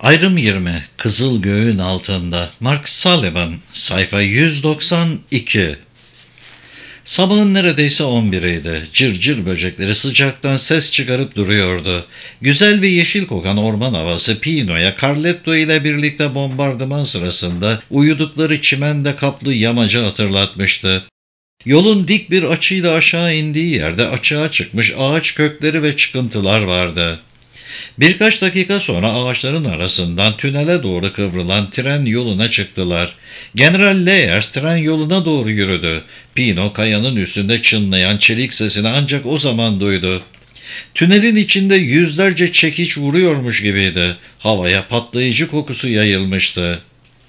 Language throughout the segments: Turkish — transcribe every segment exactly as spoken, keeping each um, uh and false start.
Ayrım yirmi Kızıl Göğün Altında Mark Sullivan Sayfa yüz doksan iki. Sabahın neredeyse on biriydi. Cırcır böcekleri sıcaktan ses çıkarıp duruyordu. Güzel ve yeşil kokan orman havası Pino'ya Carletto ile birlikte bombardıman sırasında uyudukları çimende kaplı yamacı hatırlatmıştı. Yolun dik bir açıyla aşağı indiği yerde açığa çıkmış ağaç kökleri ve çıkıntılar vardı. Birkaç dakika sonra ağaçların arasından tünele doğru kıvrılan tren yoluna çıktılar. General Leyers tren yoluna doğru yürüdü. Pino kayanın üstünde çınlayan çelik sesini ancak o zaman duydu. Tünelin içinde yüzlerce çekiç vuruyormuş gibiydi. Havaya patlayıcı kokusu yayılmıştı.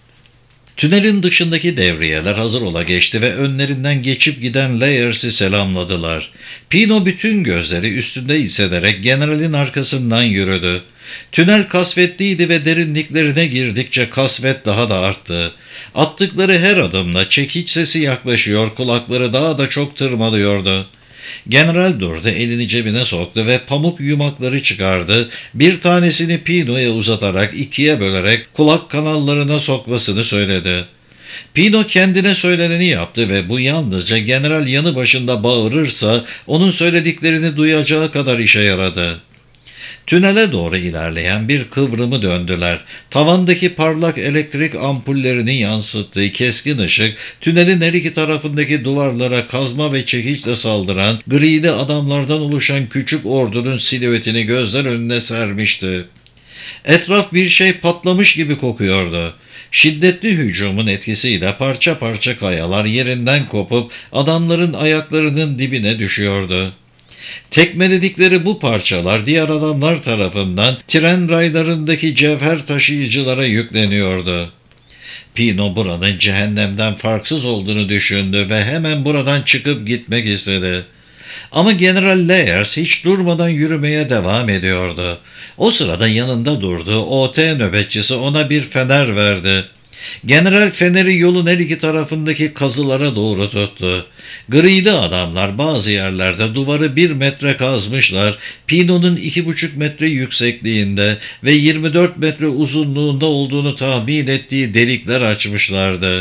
Tünelin dışındaki devriyeler hazır ola geçti ve önlerinden geçip giden Layers'i selamladılar. Pino bütün gözleri üstünde hissederek generalin arkasından yürüdü. Tünel kasvetliydi ve derinliklerine girdikçe kasvet daha da arttı. Attıkları her adımla çekiç sesi yaklaşıyor, kulakları daha da çok tırmalıyordu. General durdu, elini cebine soktu ve pamuk yumakları çıkardı. Bir tanesini Pino'ya uzatarak ikiye bölerek kulak kanallarına sokmasını söyledi. Pino kendine söyleneni yaptı ve bu yalnızca general yanı başında bağırırsa onun söylediklerini duyacağı kadar işe yaradı. Tünele doğru ilerleyen bir kıvrımı döndüler. Tavandaki parlak elektrik ampullerini yansıttığı keskin ışık, tünelin her iki tarafındaki duvarlara kazma ve çekiçle saldıran, grili adamlardan oluşan küçük ordunun silüetini gözler önüne sermişti. Etraf bir şey patlamış gibi kokuyordu. Şiddetli hücumun etkisiyle parça parça kayalar yerinden kopup adamların ayaklarının dibine düşüyordu. Tekmeledikleri bu parçalar diğer adamlar tarafından tren raylarındaki cevher taşıyıcılara yükleniyordu. Pino buranın cehennemden farksız olduğunu düşündü ve hemen buradan çıkıp gitmek istedi. Ama General Leyers hiç durmadan yürümeye devam ediyordu. O sırada yanında durduğu O T nöbetçisi ona bir fener verdi. General feneri yolun her iki tarafındaki kazılara doğru tuttu. Grili adamlar bazı yerlerde duvarı bir metre kazmışlar, Pino'nun iki buçuk metre yüksekliğinde ve yirmi dört metre uzunluğunda olduğunu tahmin ettiği delikler açmışlardı.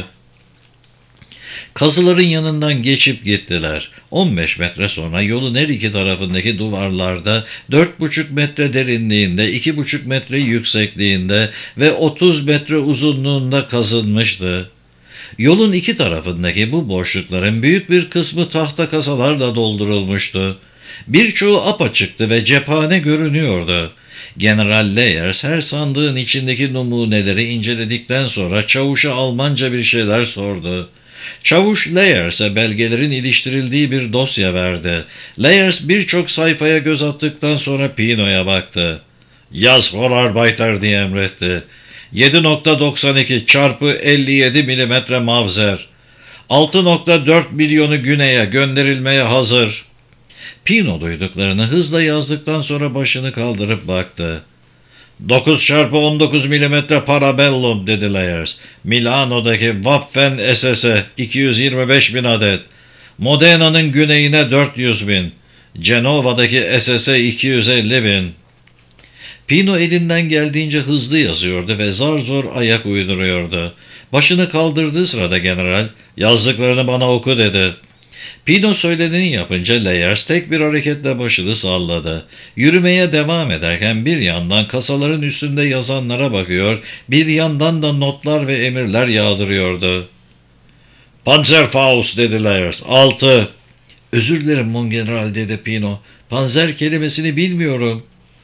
Kazıların yanından geçip gittiler. on beş metre sonra yolun her iki tarafındaki duvarlarda dört buçuk metre derinliğinde, iki buçuk metre yüksekliğinde ve otuz metre uzunluğunda kazınmıştı. Yolun iki tarafındaki bu boşlukların büyük bir kısmı tahta kasalarla doldurulmuştu. Birçoğu apaçıktı ve cephane görünüyordu. General Leyers her sandığın içindeki numuneleri inceledikten sonra çavuşa Almanca bir şeyler sordu. Çavuş Layers'e belgelerin iliştirildiği bir dosya verdi. Layers birçok sayfaya göz attıktan sonra Pino'ya baktı. "Yaz Vorarbeiter" diye emretti. yedi nokta doksan iki çarpı elli yedi milimetre mavzer. altı nokta dört milyonu güneye gönderilmeye hazır. Pino duyduklarını hızla yazdıktan sonra başını kaldırıp baktı. dokuz çarpı on dokuz milimetre parabellum dedi Layers. Milano'daki Waffen S S'e iki yüz yirmi beş bin adet. Modena'nın güneyine dört yüz bin. Cenova'daki S S'e iki yüz elli bin. Pino elinden geldiğince hızlı yazıyordu ve zar zor ayak uyduruyordu. Başını kaldırdığı sırada general, "Yazdıklarını bana oku" dedi. Pino söyleneni yapınca Layers tek bir hareketle başını salladı. Yürümeye devam ederken bir yandan kasaların üstünde yazanlara bakıyor, bir yandan da notlar ve emirler yağdırıyordu. "Panzerfaust" dedi Layers. "Altı." "Özür dilerim mon general" dedi Pino. "Panzer kelimesini bilmiyorum."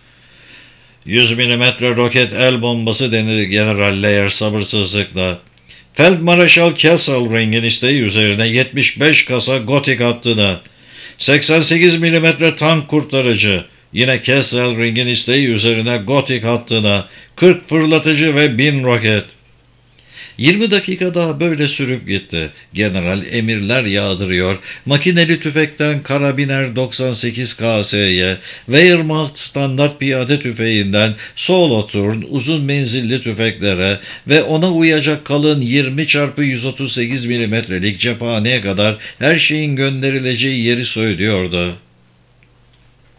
yüz milimetre roket el bombası denildi General Layers sabırsızlıkla. Feldmarşal Kesselring'in isteği üzerine yetmiş beş kasa Gotik hattına, seksen sekiz milimetre tank kurtarıcı, yine Kesselring'in isteği üzerine Gotik hattına, kırk fırlatıcı ve bin roket. yirmi dakika daha böyle sürüp gitti. General emirler yağdırıyor, makineli tüfekten karabiner doksan sekiz K S'ye, Wehrmacht standart piyade tüfeğinden Solothurn uzun menzilli tüfeklere ve ona uyacak kalın yirmi çarpı yüz otuz sekiz milimetrelik cephaneye kadar her şeyin gönderileceği yeri söylüyordu.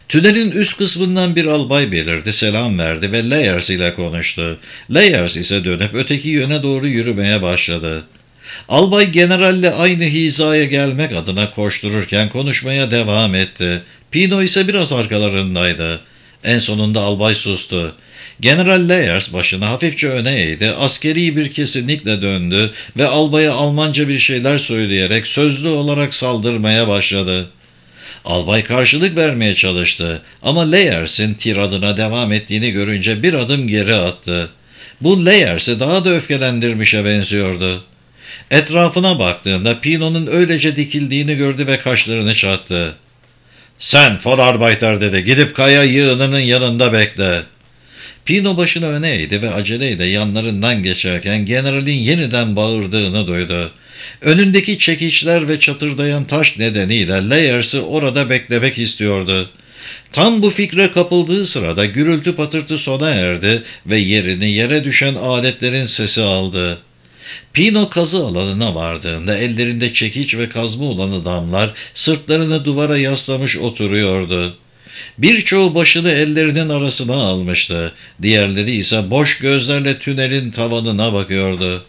Tünelin üst kısmından bir albay belirdi, selam verdi ve Layers ile konuştu. Layers ise dönüp öteki yöne doğru yürümeye başladı. Albay generalle aynı hizaya gelmek adına koştururken konuşmaya devam etti. Pino ise biraz arkalarındaydı. En sonunda albay sustu. General Layers başını hafifçe öne eğdi, askeri bir kesinlikle döndü ve albaya Almanca bir şeyler söyleyerek sözlü olarak saldırmaya başladı. Albay karşılık vermeye çalıştı ama Layers'in tiradına devam ettiğini görünce bir adım geri attı. Bu Layers'i daha da öfkelendirmişe benziyordu. Etrafına baktığında Pino'nun öylece dikildiğini gördü ve kaşlarını çattı. ''Sen Vorarbeiter'' dedi, ''gidip kaya yığınının yanında bekle.'' Pino başını öne eğdi ve aceleyle yanlarından geçerken generalin yeniden bağırdığını duydu. Önündeki çekiçler ve çatırdayan taş nedeniyle Layers'i orada beklemek istiyordu. Tam bu fikre kapıldığı sırada gürültü patırtı sona erdi ve yerini yere düşen aletlerin sesi aldı. Pino kazı alanına vardığında ellerinde çekiç ve kazma olan adamlar sırtlarını duvara yaslamış oturuyordu. Birçoğu başını ellerinin arasına almıştı. Diğerleri ise boş gözlerle tünelin tavanına bakıyordu.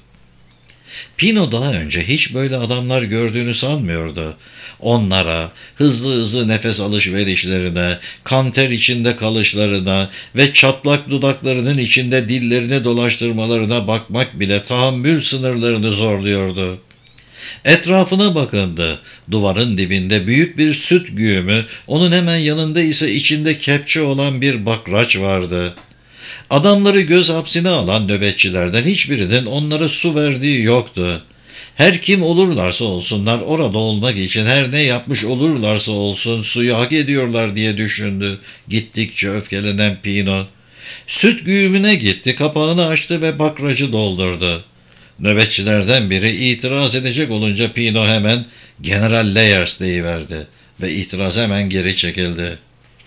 Pino daha önce hiç böyle adamlar gördüğünü sanmıyordu. Onlara, hızlı hızlı nefes alışverişlerine, kanter içinde kalışlarına ve çatlak dudaklarının içinde dillerini dolaştırmalarına bakmak bile tahammül sınırlarını zorluyordu. Etrafına bakındı. Duvarın dibinde büyük bir süt güğümü, onun hemen yanında ise içinde kepçe olan bir bakraç vardı. Adamları göz hapsine alan nöbetçilerden hiçbirinin onlara su verdiği yoktu. Her kim olurlarsa olsunlar orada olmak için her ne yapmış olurlarsa olsun suyu hak ediyorlar diye düşündü gittikçe öfkelenen Pino. Süt güğümüne gitti, kapağını açtı ve bakracı doldurdu. Nöbetçilerden biri itiraz edecek olunca Pino hemen General Layers deyiverdi ve itiraz hemen geri çekildi.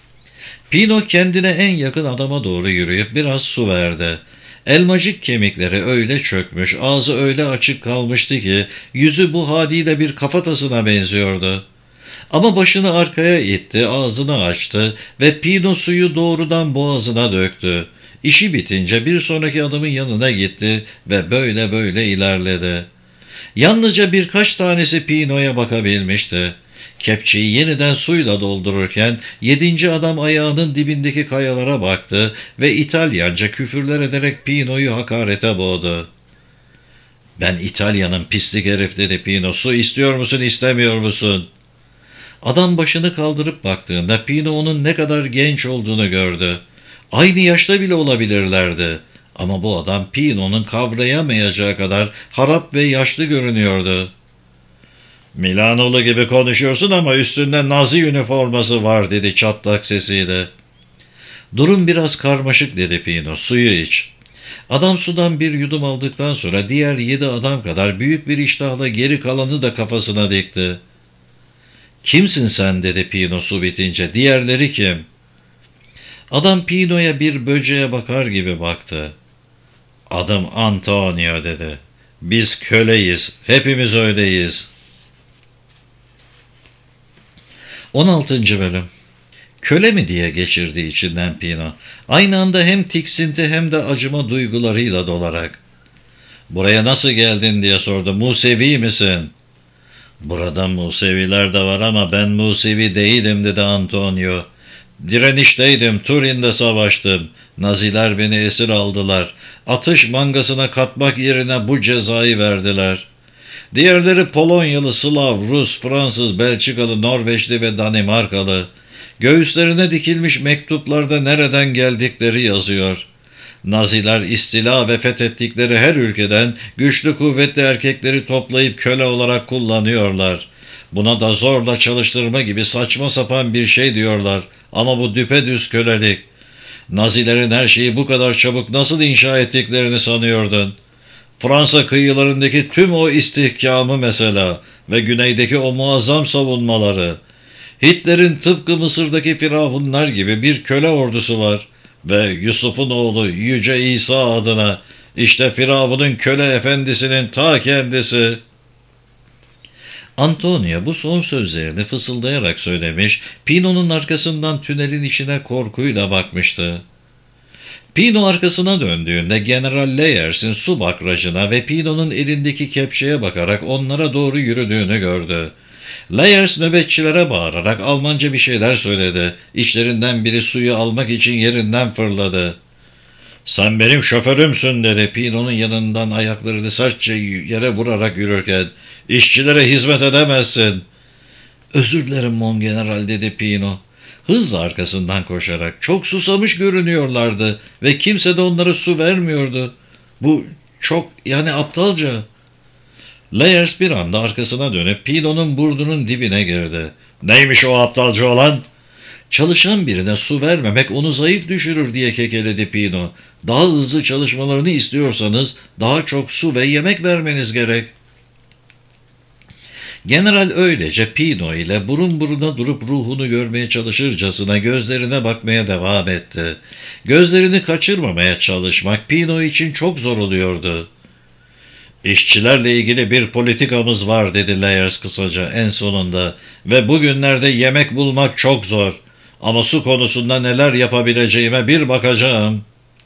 Pino kendine en yakın adama doğru yürüyüp biraz su verdi. Elmacık kemikleri öyle çökmüş, ağzı öyle açık kalmıştı ki yüzü bu haliyle bir kafatasına benziyordu. Ama başını arkaya itti, ağzını açtı ve Pino suyu doğrudan boğazına döktü. İşi bitince bir sonraki adamın yanına gitti ve böyle böyle ilerledi. Yalnızca birkaç tanesi Pino'ya bakabilmişti. Kepçeyi yeniden suyla doldururken yedinci adam ayağının dibindeki kayalara baktı ve İtalyanca küfürler ederek Pino'yu hakarete boğdu. ''Ben İtalya'nın pislik herif'' dedi Pino. ''Su istiyor musun, istemiyor musun?'' Adam başını kaldırıp baktığında Pino onun ne kadar genç olduğunu gördü. Aynı yaşta bile olabilirlerdi. Ama bu adam Pino'nun kavrayamayacağı kadar harap ve yaşlı görünüyordu. ''Milanolu gibi konuşuyorsun ama üstünde Nazi üniforması var'' dedi çatlak sesiyle. ''Durum biraz karmaşık'' dedi Pino. ''Suyu iç.'' Adam sudan bir yudum aldıktan sonra diğer yedi adam kadar büyük bir iştahla geri kalanı da kafasına dikti. ''Kimsin sen?'' dedi Pino su bitince. ''Diğerleri kim?'' Adam Pino'ya bir böceğe bakar gibi baktı. ''Adım Antonio'' dedi. ''Biz köleyiz. Hepimiz öyleyiz.'' on altıncı bölüm. Köle mi diye geçirdi içinden Pino. Aynı anda hem tiksinti hem de acıma duygularıyla dolarak. ''Buraya nasıl geldin?'' diye sordu. ''Musevi misin?'' ''Burada Museviler de var ama ben Musevi değilim'' dedi Antonio. ''Direnişteydim, Turin'de savaştım. Naziler beni esir aldılar. Atış mangasına katmak yerine bu cezayı verdiler. Diğerleri Polonyalı, Slav, Rus, Fransız, Belçikalı, Norveçli ve Danimarkalı. Göğüslerine dikilmiş mektuplarda nereden geldikleri yazıyor. Naziler istila ve fethettikleri her ülkeden güçlü kuvvetli erkekleri toplayıp köle olarak kullanıyorlar. Buna da zorla çalıştırma gibi saçma sapan bir şey diyorlar. Ama bu düpedüz kölelik. Nazilerin her şeyi bu kadar çabuk nasıl inşa ettiklerini sanıyordun? Fransa kıyılarındaki tüm o istihkamı mesela ve güneydeki o muazzam savunmaları. Hitler'in tıpkı Mısır'daki firavunlar gibi bir köle ordusu var. Ve Yusuf'un oğlu Yüce İsa adına işte Firavun'un köle efendisinin ta kendisi. Antonio bu son sözlerini fısıldayarak söylemiş, Pino'nun arkasından tünelin içine korkuyla bakmıştı. Pino arkasına döndüğünde General Leyers'in su bakracına ve Pino'nun elindeki kepçeye bakarak onlara doğru yürüdüğünü gördü. Leyers nöbetçilere bağırarak Almanca bir şeyler söyledi. İçlerinden biri suyu almak için yerinden fırladı. "Sen benim şoförümsün," dedi Pino'nun yanından ayaklarını sertçe yere vurarak yürürken. "İşçilere hizmet edemezsin." "Özür dilerim Mon General," dedi Pino. Hızla arkasından koşarak. Çok susamış görünüyorlardı ve kimse de onlara su vermiyordu. Bu çok yani aptalca. Leyers bir anda arkasına dönüp Pino'nun burnunun dibine girdi. "Neymiş o aptalca olan?" "Çalışan birine su vermemek onu zayıf düşürür," diye kekeledi Pino. "Daha hızlı çalışmalarını istiyorsanız daha çok su ve yemek vermeniz gerek." General öylece Pino ile burun buruna durup ruhunu görmeye çalışırcasına gözlerine bakmaya devam etti. Gözlerini kaçırmamaya çalışmak Pino için çok zor oluyordu. "İşçilerle ilgili bir politikamız var," dedi Leyers kısaca en sonunda. "Ve bugünlerde yemek bulmak çok zor. Ama su konusunda neler yapabileceğime bir bakacağım."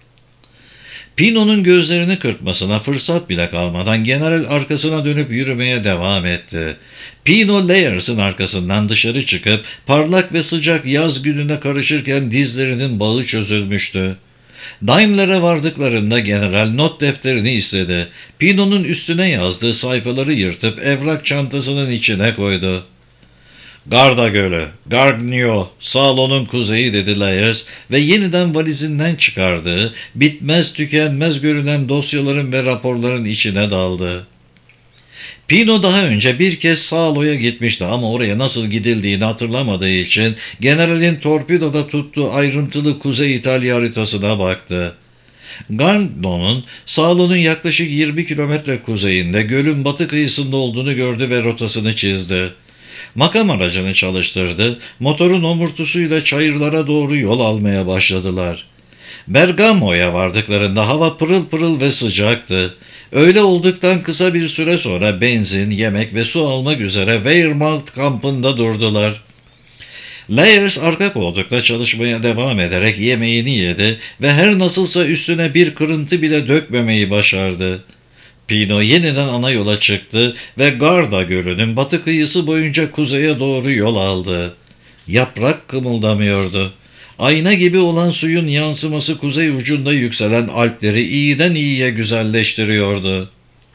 Pino'nun gözlerini kırpmasına fırsat bile kalmadan general arkasına dönüp yürümeye devam etti. Pino Leyers'ın arkasından dışarı çıkıp parlak ve sıcak yaz gününe karışırken dizlerinin bağı çözülmüştü. Daimler'e vardıklarında general not defterini istedi. Pino'nun üstüne yazdığı sayfaları yırtıp evrak çantasının içine koydu. "Garda Gölü, Gargnio, salonun kuzeyi," dedi Leyers ve yeniden valizinden çıkardığı, bitmez tükenmez görünen dosyaların ve raporların içine daldı. Pino daha önce bir kez Salo'ya gitmişti ama oraya nasıl gidildiğini hatırlamadığı için generalin torpidoda tuttuğu ayrıntılı Kuzey İtalya haritasına baktı. Gargnio'nun Salo'nun yaklaşık yirmi kilometre kuzeyinde gölün batı kıyısında olduğunu gördü ve rotasını çizdi. Makam aracını çalıştırdı, motorun omurtusuyla çayırlara doğru yol almaya başladılar. Bergamo'ya vardıklarında hava pırıl pırıl ve sıcaktı. Öyle olduktan kısa bir süre sonra benzin, yemek ve su almak üzere Wehrmacht kampında durdular. Leyers arka koltukta çalışmaya devam ederek yemeğini yedi ve her nasılsa üstüne bir kırıntı bile dökmemeyi başardı. Pino yeniden ana yola çıktı ve Garda Gölü'nün batı kıyısı boyunca kuzeye doğru yol aldı. Yaprak kımıldamıyordu. Ayna gibi olan suyun yansıması kuzey ucunda yükselen Alpleri iyiden iyiye güzelleştiriyordu.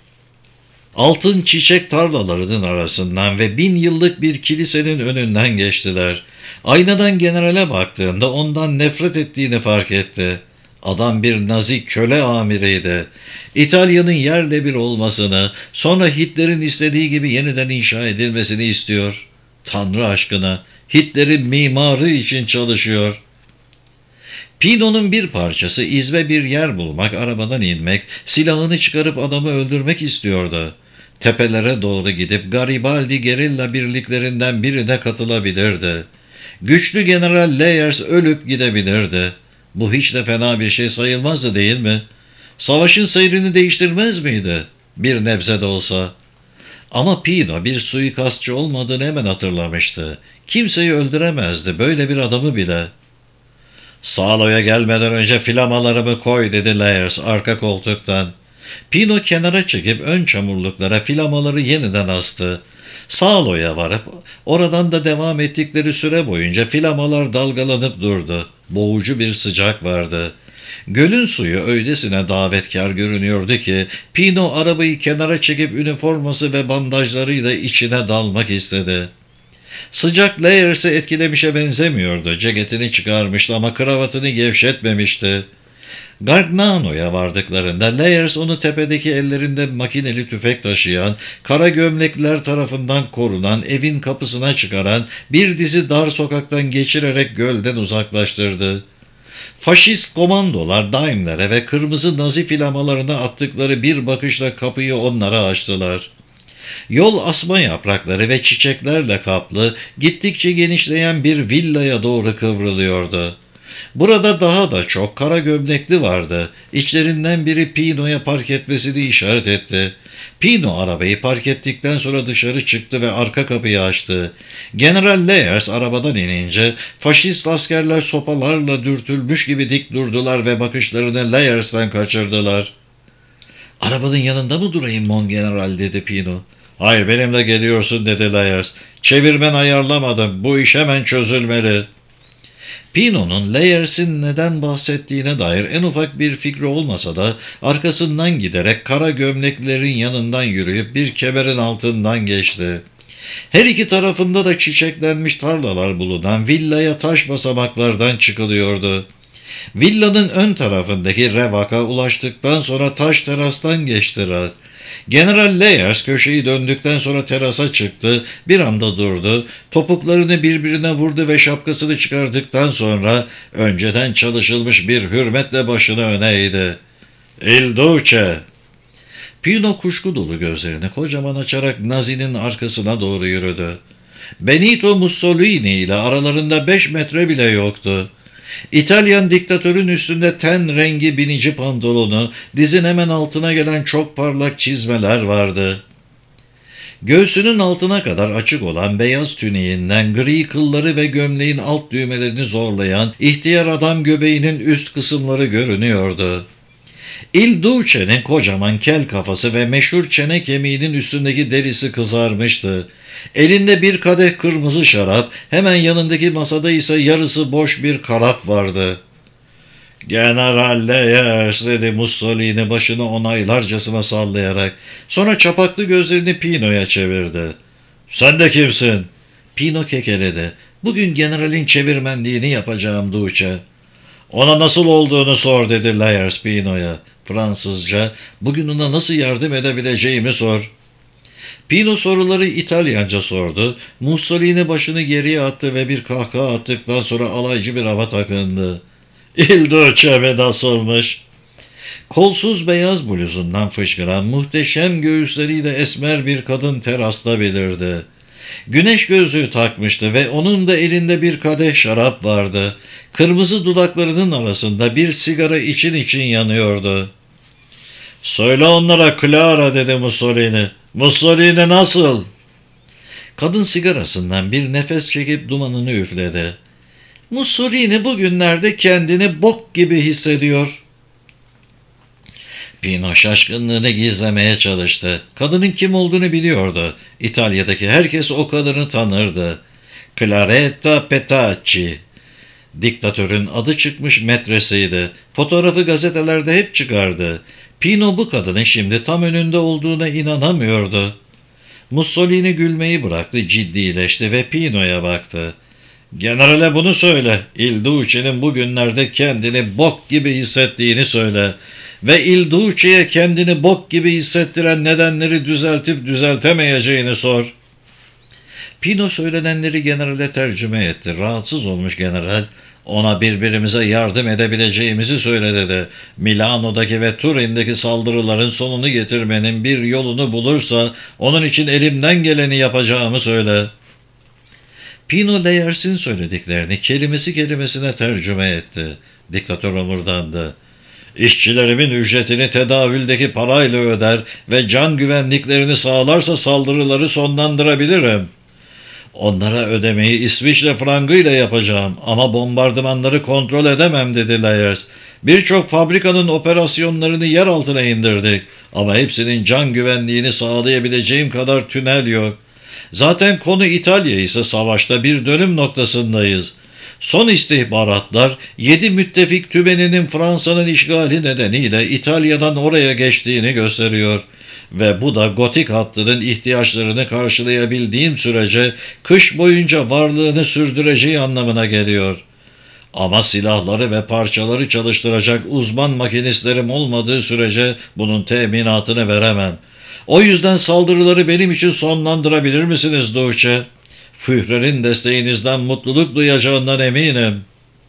Altın çiçek tarlalarının arasından ve bin yıllık bir kilisenin önünden geçtiler. Aynadan generale baktığında ondan nefret ettiğini fark etti. Adam bir Nazi köle amiriydi. İtalya'nın yerle bir olmasını, sonra Hitler'in istediği gibi yeniden inşa edilmesini istiyor. Tanrı aşkına, Hitler'in mimarı için çalışıyor. Pino'nun bir parçası izbe bir yer bulmak, arabadan inmek, silahını çıkarıp adamı öldürmek istiyordu. Tepelere doğru gidip Garibaldi gerilla birliklerinden birine katılabilirdi. Güçlü General Leyers ölüp gidebilirdi. Bu hiç de fena bir şey sayılmazdı değil mi? Savaşın seyrini değiştirmez miydi? Bir nebze de olsa. Ama Pino bir suikastçı olmadığını hemen hatırlamıştı. Kimseyi öldüremezdi, böyle bir adamı bile. "Salo'ya gelmeden önce flamalarımı koy," dedi Leyers arka koltuktan. Pino kenara çekip ön çamurluklara flamaları yeniden astı. Salo'ya varıp oradan da devam ettikleri süre boyunca flamalar dalgalanıp durdu. Boğucu bir sıcak vardı. Gölün suyu öylesine davetkar görünüyordu ki Pino arabayı kenara çekip üniforması ve bandajlarıyla içine dalmak istedi. Sıcak Leyers'i etkilemişe benzemiyordu. Ceketini çıkarmıştı ama kravatını gevşetmemişti. Gargnano'ya vardıklarında Leyers onu tepedeki ellerinde makineli tüfek taşıyan, kara gömlekler tarafından korunan, evin kapısına çıkaran bir dizi dar sokaktan geçirerek gölden uzaklaştırdı. Faşist komandolar Daimler'e ve kırmızı Nazi flamalarına attıkları bir bakışla kapıyı onlara açtılar. Yol asma yaprakları ve çiçeklerle kaplı, gittikçe genişleyen bir villaya doğru kıvrılıyordu. Burada daha da çok kara gömlekli vardı. İçlerinden biri Pino'ya park etmesini işaret etti. Pino arabayı park ettikten sonra dışarı çıktı ve arka kapıyı açtı. General Leyers arabadan inince faşist askerler sopalarla dürtülmüş gibi dik durdular ve bakışlarını Leyers'ten kaçırdılar. "Arabanın yanında mı durayım Mon General?" dedi Pino. "Hayır, benimle geliyorsun," dedi Leyers. "Çevirmen ayarlamadım. Bu iş hemen çözülmeli." Pino'nun Leyers'in neden bahsettiğine dair en ufak bir fikri olmasa da arkasından giderek kara gömleklerin yanından yürüyüp bir kemerin altından geçti. Her iki tarafında da çiçeklenmiş tarlalar bulunan villaya taş basamaklardan çıkılıyordu. Villanın ön tarafındaki revaka ulaştıktan sonra taş terastan geçtiler. General Leyers köşeyi döndükten sonra terasa çıktı, bir anda durdu, topuklarını birbirine vurdu ve şapkasını çıkardıktan sonra önceden çalışılmış bir hürmetle başını öne eğdi. "Il Duce!" Pino kuşku dolu gözlerini kocaman açarak Nazi'nin arkasına doğru yürüdü. Benito Mussolini ile aralarında beş metre bile yoktu. İtalyan diktatörün üstünde ten rengi binici pantolonu, dizin hemen altına gelen çok parlak çizmeler vardı. Göğsünün altına kadar açık olan beyaz tüniğinden gri kılları ve gömleğin alt düğmelerini zorlayan ihtiyar adam göbeğinin üst kısımları görünüyordu. Il Duce'nin kocaman kel kafası ve meşhur çene kemiğinin üstündeki derisi kızarmıştı. Elinde bir kadeh kırmızı şarap, hemen yanındaki masada ise yarısı boş bir karaf vardı. "General Leyers," dedi Mussolini başını onaylarcasına sallayarak. Sonra çapaklı gözlerini Pino'ya çevirdi. "Sen de kimsin?" Pino kekeledi. "Bugün generalin çevirmenliğini yapacağım Duce." "Ona nasıl olduğunu sor," dedi Leyers Pino'ya. Fransızca, "Bugün ona nasıl yardım edebileceğimi sor." Pino soruları İtalyanca sordu. Mussolini başını geriye attı ve bir kahkaha attıktan sonra alaycı bir hava takındı. "Il Duce mi nasılmış?" Kolsuz beyaz bluzundan fışkıran muhteşem göğüsleriyle esmer bir kadın terasta belirdi. Güneş gözlüğü takmıştı ve onun da elinde bir kadeh şarap vardı. Kırmızı dudaklarının arasında bir sigara için için yanıyordu. "Söyle onlara Clara," dedi Mussolini. "Mussolini nasıl?" Kadın sigarasından bir nefes çekip dumanını üfledi. "Mussolini bugünlerde kendini bok gibi hissediyor." Pino şaşkınlığını gizlemeye çalıştı. Kadının kim olduğunu biliyordu. İtalya'daki herkes o kadını tanırdı. Claretta Petacci. Diktatörün adı çıkmış metresiydi. Fotoğrafı gazetelerde hep çıkardı. Pino bu kadının şimdi tam önünde olduğuna inanamıyordu. Mussolini gülmeyi bıraktı, ciddileşti ve Pino'ya baktı. "Generale bunu söyle. Il Duce'nin bugünlerde kendini bok gibi hissettiğini söyle. Ve Il Duce'ye kendini bok gibi hissettiren nedenleri düzeltip düzeltemeyeceğini sor." Pino söylenenleri generale tercüme etti. Rahatsız olmuş general, "Ona birbirimize yardım edebileceğimizi söyle," dedi. "Milano'daki ve Turin'deki saldırıların sonunu getirmenin bir yolunu bulursa onun için elimden geleni yapacağımı söyle." Pino Leyers'in söylediklerini kelimesi kelimesine tercüme etti. Diktatör omurdandı. "İşçilerimin ücretini tedavüldeki parayla öder ve can güvenliklerini sağlarsa saldırıları sonlandırabilirim. Onlara ödemeyi İsviçre frangıyla yapacağım ama bombardımanları kontrol edemem," dedi Leyers. "Birçok fabrikanın operasyonlarını yer altına indirdik ama hepsinin can güvenliğini sağlayabileceğim kadar tünel yok. Zaten konu İtalya ise savaşta bir dönüm noktasındayız. Son istihbaratlar yedi müttefik tümeninin Fransa'nın işgali nedeniyle İtalya'dan oraya geçtiğini gösteriyor. Ve bu da gotik hattının ihtiyaçlarını karşılayabildiğim sürece kış boyunca varlığını sürdüreceği anlamına geliyor. Ama silahları ve parçaları çalıştıracak uzman makinistlerim olmadığı sürece bunun teminatını veremem. O yüzden saldırıları benim için sonlandırabilir misiniz Duce? Führer'in desteğinizden mutluluk duyacağından eminim."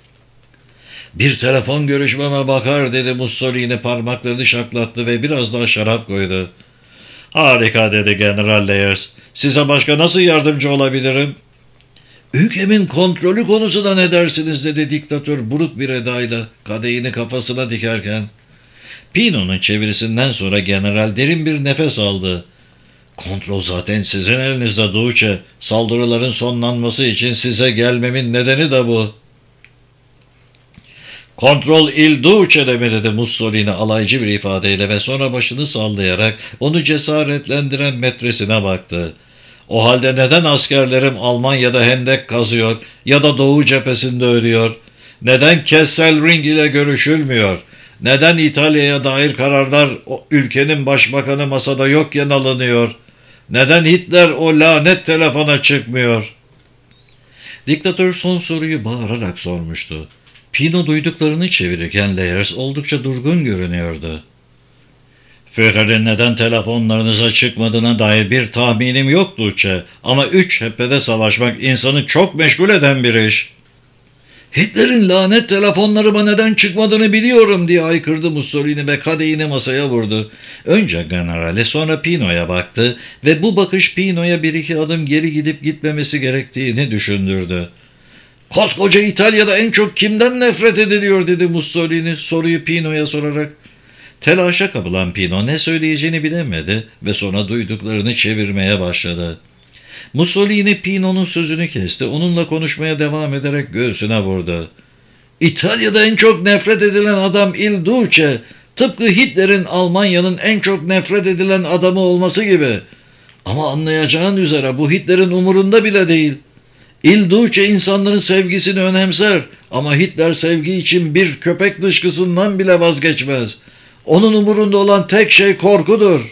"Bir telefon görüşmeme bakar," dedi Mussolini, parmaklarını şaklattı ve biraz daha şarap koydu. "Harika," dedi General Leyers. "Size başka nasıl yardımcı olabilirim?" Ülkemin kontrolü konusunda ne dersiniz dedi diktatör buruk bir edayla kadehini kafasına dikerken. Pino'nun çevirisinden sonra general derin bir nefes aldı. Kontrol zaten sizin elinizde Duce. Saldırıların sonlanması için size gelmemin nedeni de bu. Kontrol il Duce'de mi dedi Mussolini alaycı bir ifadeyle ve sonra başını sallayarak onu cesaretlendiren metresine baktı. O halde neden askerlerim Almanya'da hendek kazıyor ya da Doğu cephesinde ölüyor? Neden Kesselring ile görüşülmüyor? Neden İtalya'ya dair kararlar o ülkenin başbakanı masada yokken alınıyor? Neden Hitler o lanet telefona çıkmıyor? Diktatör son soruyu bağırarak sormuştu. Pino duyduklarını çevirirken Leyers oldukça durgun görünüyordu. Führer'in neden telefonlarınıza çıkmadığına dair bir tahminim yok Duce. Ama üç cephede savaşmak insanı çok meşgul eden bir iş. Hitler'in lanet telefonlarıma neden çıkmadığını biliyorum diye haykırdı Mussolini ve kadehini masaya vurdu. Önce generale sonra Pino'ya baktı ve bu bakış Pino'ya bir iki adım geri gidip gitmemesi gerektiğini düşündürdü. Koskoca İtalya'da en çok kimden nefret ediliyor dedi Mussolini soruyu Pino'ya sorarak. Telaşa kapılan Pino ne söyleyeceğini bilemedi ve sonra duyduklarını çevirmeye başladı. Mussolini Pino'nun sözünü kesti, onunla konuşmaya devam ederek göğsüne vurdu. İtalya'da en çok nefret edilen adam Il Duce, tıpkı Hitler'in Almanya'nın en çok nefret edilen adamı olması gibi. Ama anlayacağın üzere bu Hitler'in umurunda bile değil. Il Duce insanların sevgisini önemser ama Hitler sevgi için bir köpek dışkısından bile vazgeçmez. Onun umurunda olan tek şey korkudur.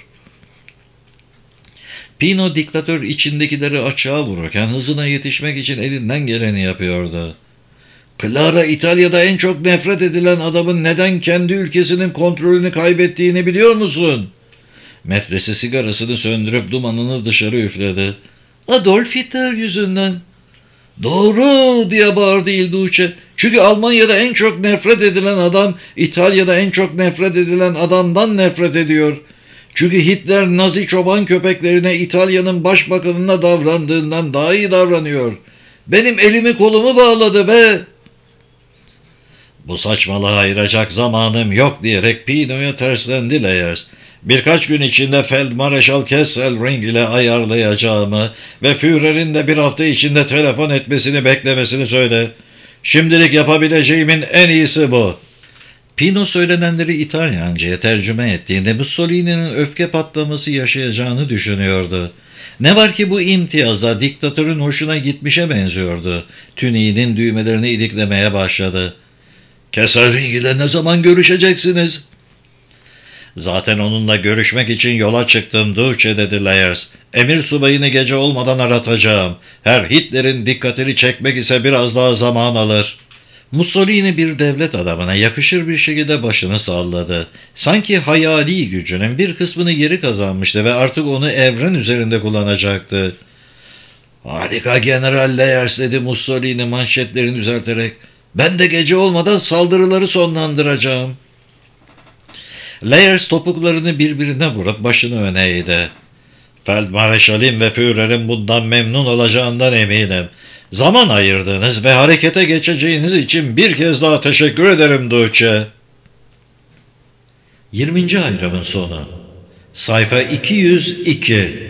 Pino diktatör içindekileri açığa vururken hızına yetişmek için elinden geleni yapıyordu. Clara İtalya'da en çok nefret edilen adamın neden kendi ülkesinin kontrolünü kaybettiğini biliyor musun? Metresi sigarasını söndürüp dumanını dışarı üfledi. Adolf Hitler yüzünden. Doğru diye bağırdı Il Duce. Çünkü Almanya'da en çok nefret edilen adam İtalya'da en çok nefret edilen adamdan nefret ediyor. Çünkü Hitler Nazi çoban köpeklerine İtalya'nın başbakanına davrandığından daha iyi davranıyor. Benim elimi kolumu bağladı ve... Bu saçmalığa ayıracak zamanım yok diyerek Pino'ya terslendi Leyers. Birkaç gün içinde Feldmarschall Kesselring ile ayarlayacağımı ve Führer'in de bir hafta içinde telefon etmesini beklemesini söyle. Şimdilik yapabileceğimin en iyisi bu. Pino söylenenleri İtalyanca'ya tercüme ettiğinde Mussolini'nin öfke patlaması yaşayacağını düşünüyordu. Ne var ki bu imtiyazla diktatörün hoşuna gitmişe benziyordu. Tüniğinin düğmelerini iliklemeye başladı. Kesselring ile ne zaman görüşeceksiniz? Zaten onunla görüşmek için yola çıktım Duce dedi Leyers. Emir subayını gece olmadan aratacağım. Her Hitler'in dikkatini çekmek ise biraz daha zaman alır. Mussolini bir devlet adamına yakışır bir şekilde başını salladı. Sanki hayali gücünün bir kısmını geri kazanmıştı ve artık onu evren üzerinde kullanacaktı. Harika General Leyers dedi Mussolini manşetlerini düzelterek. Ben de gece olmadan saldırıları sonlandıracağım. Leyers topuklarını birbirine vurup başını öne eğdi. Feldmarschall'in ve Führer'in bundan memnun olacağından eminim. Zaman ayırdığınız ve harekete geçeceğiniz için bir kez daha teşekkür ederim Duce. yirminci ayrımın sonu. Sayfa iki yüz iki.